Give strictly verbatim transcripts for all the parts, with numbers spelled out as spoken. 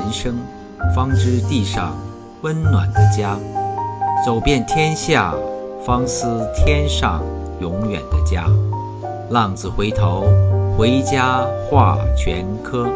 人生，方知地上温暖的家。走遍天下，方思天上永远的家。浪子回头，回家画全科。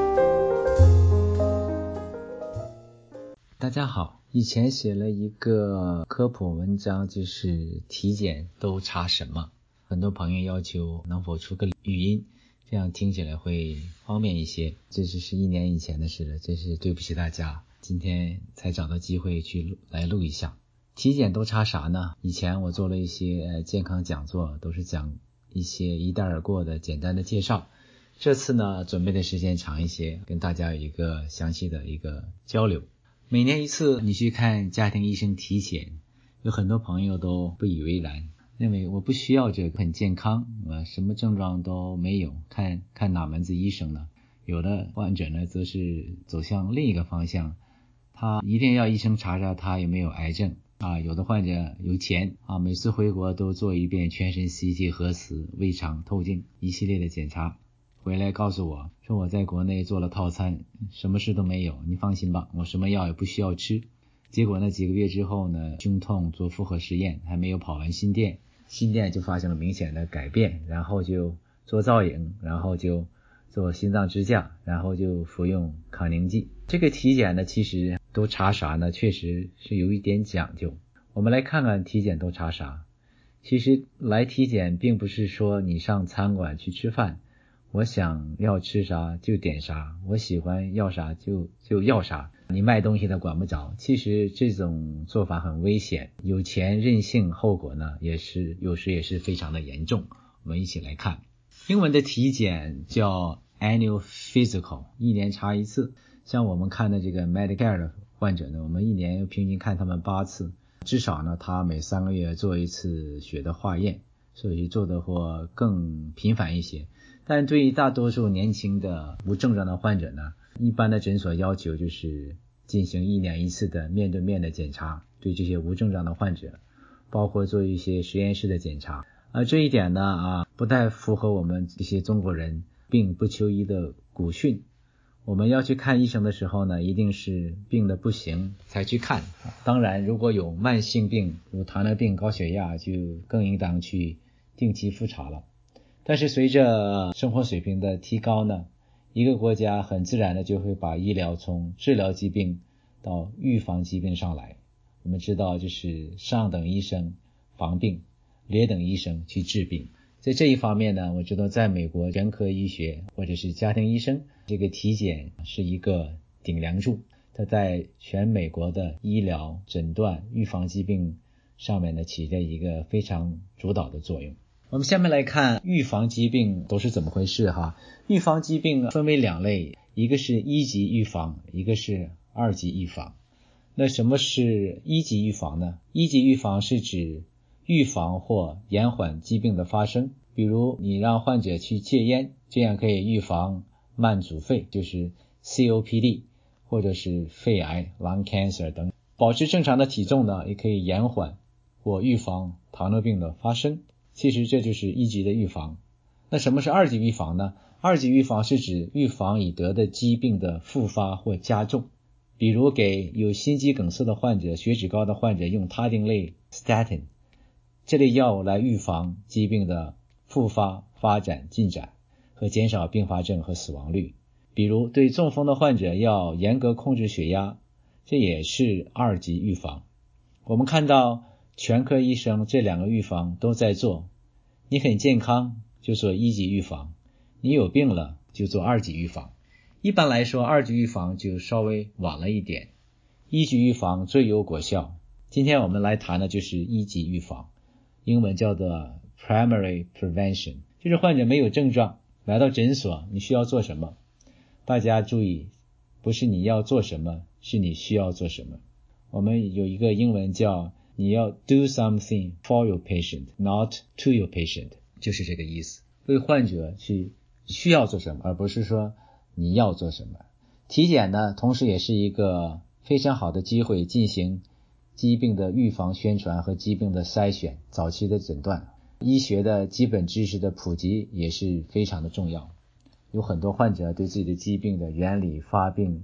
大家好，以前写了一个科普文章，就是体检都查什么。很多朋友要求能否出个语音，这样听起来会方便一些。这就是一年以前的事了，真是对不起大家，今天才找到机会去来录一下。体检都查啥呢？以前我做了一些健康讲座，都是讲一些一带而过的简单的介绍。这次呢，准备的时间长一些，跟大家有一个详细的一个交流。每年一次你去看家庭医生体检，有很多朋友都不以为然，认为我不需要这个，很健康，我什么症状都没有，看看哪门子医生呢？有的患者呢则是走向另一个方向，他一定要医生查查他有没有癌症啊。有的患者有钱啊，每次回国都做一遍全身 C T 核磁、胃肠透镜一系列的检查，回来告诉我说我在国内做了套餐，什么事都没有，你放心吧，我什么药也不需要吃。结果呢，几个月之后呢，胸痛做复核实验，还没有跑完心电，心电就发生了明显的改变，然后就做造影，然后就做心脏支架，然后就服用抗凝剂。这个体检呢，其实都查啥呢？确实是有一点讲究。我们来看看体检都查啥。其实来体检并不是说你上餐馆去吃饭，我想要吃啥就点啥，我喜欢要啥就就要啥，你卖东西的管不着。其实这种做法很危险，有钱任性，后果呢也是有时也是非常的严重。我们一起来看，英文的体检叫 annual physical， 一年查一次。像我们看的这个 Medicare 的患者呢，我们一年平均看他们八次，至少呢他每三个月做一次血的化验，所以做的或更频繁一些。但对于大多数年轻的无症状的患者呢，一般的诊所要求就是进行一年一次的面对面的检查，对这些无症状的患者，包括做一些实验室的检查。而这一点呢啊，不太符合我们这些中国人病不求医的古训。我们要去看医生的时候呢，一定是病的不行才去看。当然如果有慢性病，如糖尿病、高血压，就更应当去定期复查了。但是随着生活水平的提高呢，一个国家很自然的就会把医疗从治疗疾病到预防疾病上来。我们知道就是上等医生防病，劣等医生去治病。在这一方面呢，我知道在美国全科医学或者是家庭医生，这个体检是一个顶梁柱，它在全美国的医疗诊断预防疾病上面呢起着一个非常主导的作用。我们下面来看预防疾病都是怎么回事哈。预防疾病分为两类，一个是一级预防，一个是二级预防。那什么是一级预防呢？一级预防是指预防或延缓疾病的发生，比如你让患者去戒烟，这样可以预防慢阻肺，就是 C O P D， 或者是肺癌 lung cancer 等。保持正常的体重呢，也可以延缓或预防糖尿病的发生。其实这就是一级的预防。那什么是二级预防呢？二级预防是指预防已得的疾病的复发或加重，比如给有心肌梗塞的患者、血脂高的患者用他汀类 statin 这类药物来预防疾病的复发、发展、进展和减少并发症和死亡率。比如对中风的患者要严格控制血压，这也是二级预防。我们看到全科医生这两个预防都在做，你很健康就做一级预防，你有病了就做二级预防。一般来说二级预防就稍微晚了一点，一级预防最有果效。今天我们来谈的就是一级预防，英文叫做 primary prevention， 就是患者没有症状来到诊所，你需要做什么？大家注意，不是你要做什么，是你需要做什么。我们有一个英文叫你要 do something for your patient, not to your patient， 就是这个意思。为患者去需要做什么，而不是说你要做什么。体检呢，同时也是一个非常好的机会进行疾病的预防宣传和疾病的筛选，早期的诊断。医学的基本知识的普及也是非常的重要。有很多患者对自己的疾病的原理、发病、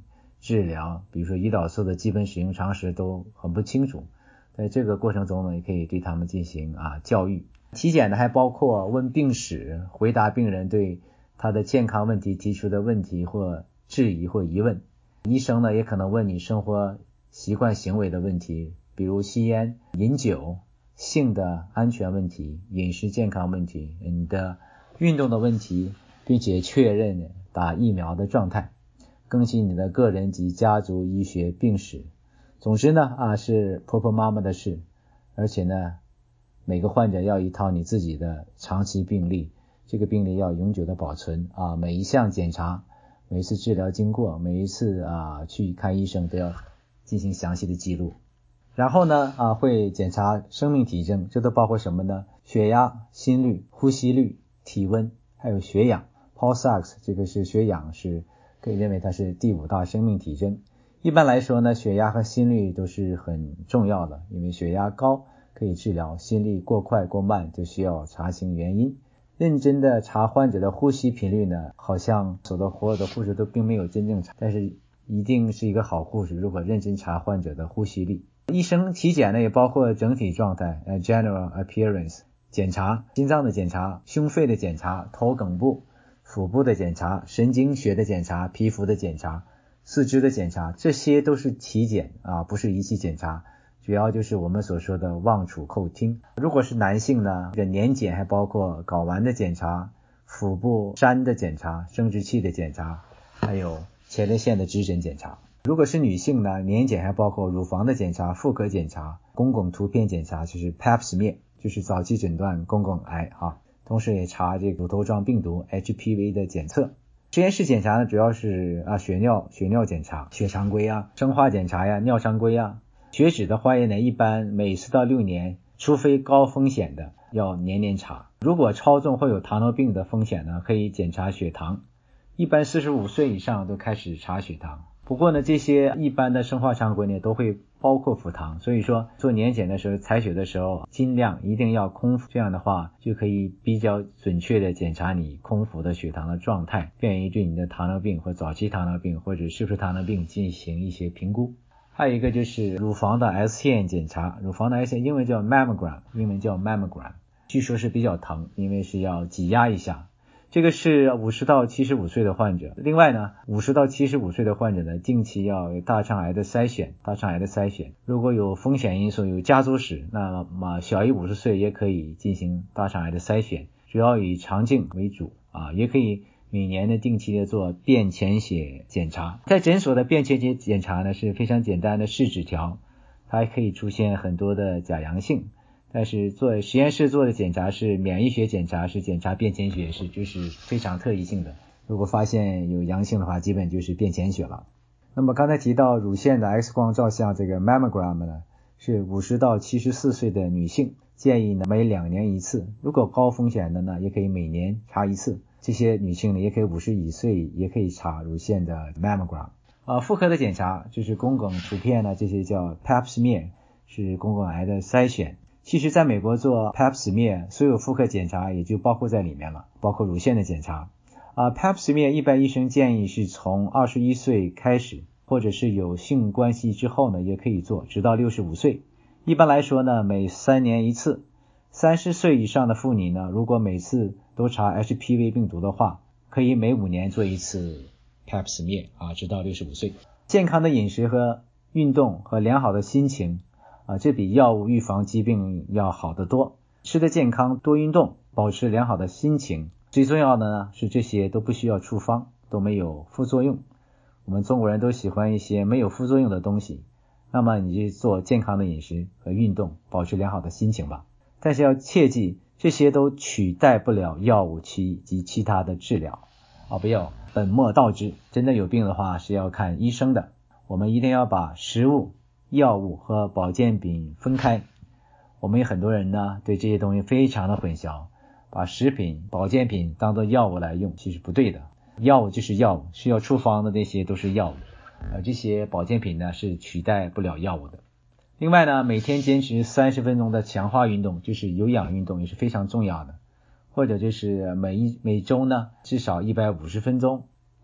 治疗，比如说胰岛素的基本使用常识都很不清楚，在这个过程中呢，也可以对他们进行啊教育。体检呢还包括问病史，回答病人对他的健康问题提出的问题或质疑或疑问。医生呢也可能问你生活习惯行为的问题，比如吸烟、饮酒、性的安全问题、饮食健康问题、你的运动的问题，并且确认打疫苗的状态，更新你的个人及家族医学病史。总之呢啊是婆婆妈妈的事，而且呢每个患者要一套你自己的长期病历，这个病历要永久的保存啊，每一项检查、每一次治疗经过、每一次啊去看医生都要进行详细的记录。然后呢啊会检查生命体征，这都包括什么呢？血压、心率、呼吸率、体温，还有血氧 Pulse Ox， 这个是血氧，是可以认为它是第五大生命体征。一般来说呢，血压和心率都是很重要的，因为血压高可以治疗，心率过快过慢就需要查清原因。认真的查患者的呼吸频率呢，好像所有的所有的护士都并没有真正查，但是一定是一个好护士如果认真查患者的呼吸率。医生体检呢也包括整体状态 general appearance 检查，心脏的检查、胸肺的检查、头颈部、腹部的检查、神经学的检查、皮肤的检查、四肢的检查，这些都是体检啊，不是仪器检查，主要就是我们所说的望触叩听。如果是男性呢，这个年检还包括睾丸的检查、腹部疝的检查、生殖器的检查，还有前列腺的指诊检查。如果是女性呢，年检还包括乳房的检查、妇科检查、公共图片检查，就是 Pap smear， 就是早期诊断公共癌啊，同时也查这个乳头状病毒 H P V 的检测。实验室检查呢，主要是啊血尿血尿检查、血常规啊、生化检查呀、尿常规啊。血脂的化验呢，一般每四到六年，除非高风险的要年年查。如果超重或有糖尿病的风险呢，可以检查血糖。一般四十五岁以上都开始查血糖。不过呢，这些一般的生化常规呢都会包括腹糖，所以说做年检的时候采血的时候尽量一定要空腹，这样的话就可以比较准确的检查你空腹的血糖的状态，便于对你的糖尿病或早期糖尿病或者是不是糖尿病进行一些评估。还有一个就是乳房的 X 线检查，乳房的 X 线英文叫 mammogram， 英文叫 mammogram， 据说是比较疼，因为是要挤压一下。这个是五十到七十五岁的患者。另外呢，五十到七十五岁的患者呢，定期要有大肠癌的筛选，大肠癌的筛选。如果有风险因素、有家族史，那么小于五十岁也可以进行大肠癌的筛选，主要以肠镜为主啊，也可以每年的定期的做便潜血检查。在诊所的便潜血检查呢是非常简单的试纸条，它还可以出现很多的假阳性。但是做实验室做的检查是免疫学检查，是检查便潜血，是就是非常特异性的。如果发现有阳性的话，基本就是便潜血了。那么刚才提到乳腺的 X 光照相，这个 mammogram 呢，是五十到七十四岁的女性，建议呢每两年一次。如果高风险的呢，也可以每年查一次。这些女性呢，也可以五十一岁也可以查乳腺的 mammogram。啊，妇科的检查就是公共图片呢，这些叫 Pap smear， 是公共癌的筛选。其实在美国做 Pap smear 所有妇科检查也就包括在里面了，包括乳腺的检查。啊 Pap smear 一般医生建议是从二十一岁开始，或者是有性关系之后呢也可以做，直到六十五岁。一般来说呢每三年一次。三十岁以上的妇女呢，如果每次都查 H P V 病毒的话，可以每五年做一次 Pap smear 啊，直到六十五岁。健康的饮食和运动和良好的心情啊，这比药物预防疾病要好得多。吃得健康，多运动，保持良好的心情。最重要的呢是这些都不需要处方，都没有副作用。我们中国人都喜欢一些没有副作用的东西，那么你就做健康的饮食和运动，保持良好的心情吧。但是要切记，这些都取代不了药物及其其他的治疗啊，不要本末倒置。真的有病的话是要看医生的。我们一定要把食物、药物和保健品分开。我们有很多人呢对这些东西非常的混淆，把食品、保健品当作药物来用，其实不对的。药物就是药物，需要处方的那些都是药物，而这些保健品呢是取代不了药物的。另外呢，每天坚持三十分钟的强化运动，就是有氧运动，也是非常重要的。或者就是每一每周呢至少一百五十分钟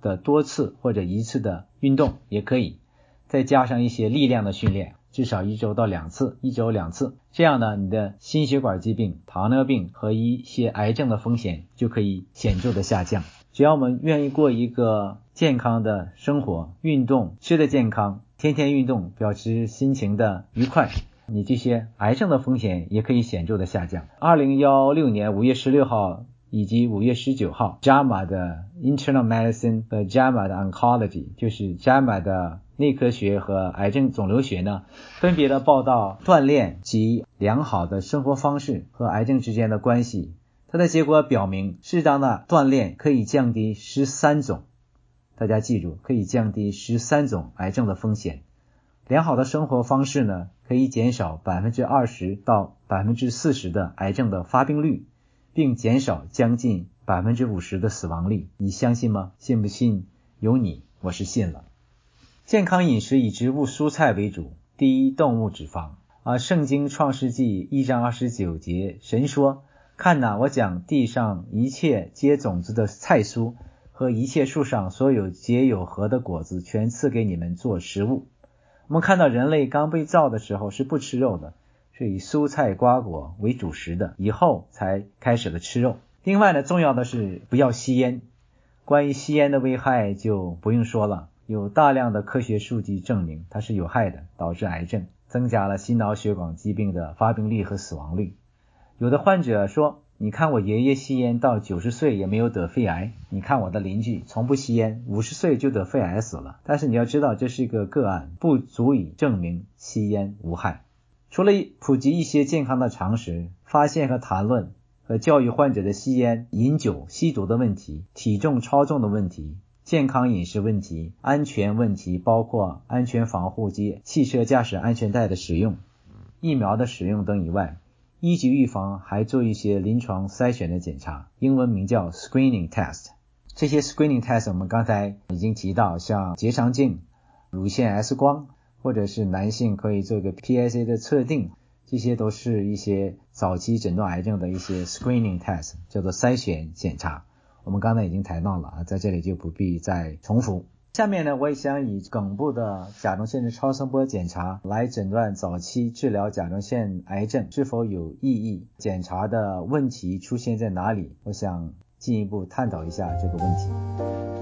的多次或者一次的运动也可以，再加上一些力量的训练，至少一周到两次，一周两次，这样呢，你的心血管疾病、糖尿病和一些癌症的风险就可以显著的下降。只要我们愿意过一个健康的生活，运动，吃的健康，天天运动，保持心情的愉快，你这些癌症的风险也可以显著的下降。二零一六年五月十六号以及五月十九号 J A M A 的 Internal Medicine 和 J A M A 的 Oncology， 就是 J A M A 的内科学和癌症肿瘤学呢，分别的报道锻炼及良好的生活方式和癌症之间的关系。它的结果表明，适当的锻炼可以降低十三种，大家记住，可以降低十三种癌症的风险。良好的生活方式呢，可以减少 百分之二十 到 百分之四十 的癌症的发病率，并减少将近 百分之五十 的死亡率。你相信吗？信不信由你，我是信了。健康饮食以植物蔬菜为主，低动物脂肪。啊，圣经创世纪一章二十九节，神说，看哪，我将地上一切结种子的菜蔬和一切树上所有结有核的果子全赐给你们做食物。我们看到人类刚被造的时候是不吃肉的，是以蔬菜瓜果为主食的，以后才开始了吃肉。另外呢，重要的是不要吸烟。关于吸烟的危害就不用说了，有大量的科学数据证明它是有害的，导致癌症，增加了心脑血管疾病的发病率和死亡率。有的患者说，你看我爷爷吸烟到九十岁也没有得肺癌，你看我的邻居从不吸烟，五十岁就得肺癌死了。但是你要知道，这是一个个案，不足以证明吸烟无害。除了普及一些健康的常识，发现和谈论和教育患者的吸烟、饮酒、吸毒的问题，体重超重的问题，健康饮食问题，安全问题，包括安全防护及汽车驾驶安全带的使用、疫苗的使用等以外，一级预防还做一些临床筛选的检查，英文名叫 screening test。 这些 screening test 我们刚才已经提到，像结肠镜、乳腺 X 光，或者是男性可以做一个 P S A 的测定，这些都是一些早期诊断癌症的一些 screening test， 叫做筛选检查。我们刚才已经谈到了啊，在这里就不必再重复。下面呢，我也想以颈部的甲状腺的超声波检查来诊断早期治疗甲状腺癌症是否有意义，检查的问题出现在哪里，我想进一步探讨一下这个问题。